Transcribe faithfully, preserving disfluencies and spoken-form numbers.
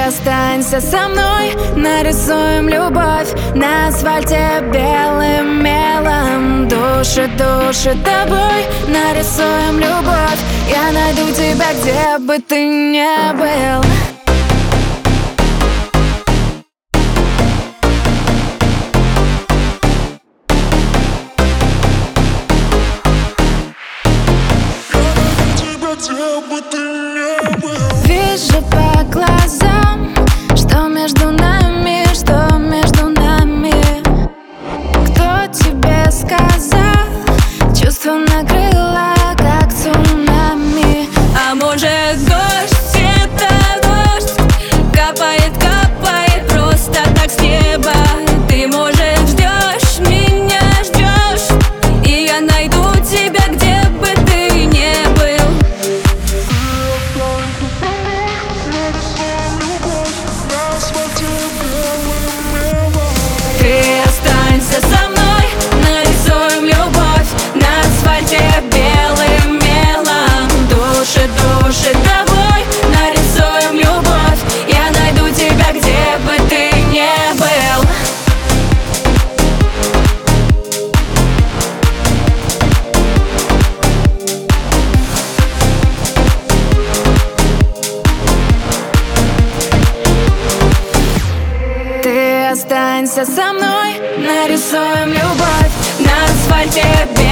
останься со мной, нарисуем любовь на асфальте белым мелом. Души, души тобой, нарисуем любовь. Я найду тебя, где бы ты ни был. Вижу по глазам, что между нами, что между нами. Кто тебе сказал? Чувство накрыло, как цунами. А может, дождь, это дождь, капает, капает просто так с неба. Ты, может, ждешь меня, ждешь, и я найду тебя, где бы ты ни был. Ты останься со мной, нарисуем любовь на асфальте белым мелом. Души, души тобой, нарисуем любовь. Я найду тебя, где бы ты ни был. Ты останься со мной, нарисуем любовь на асфальте.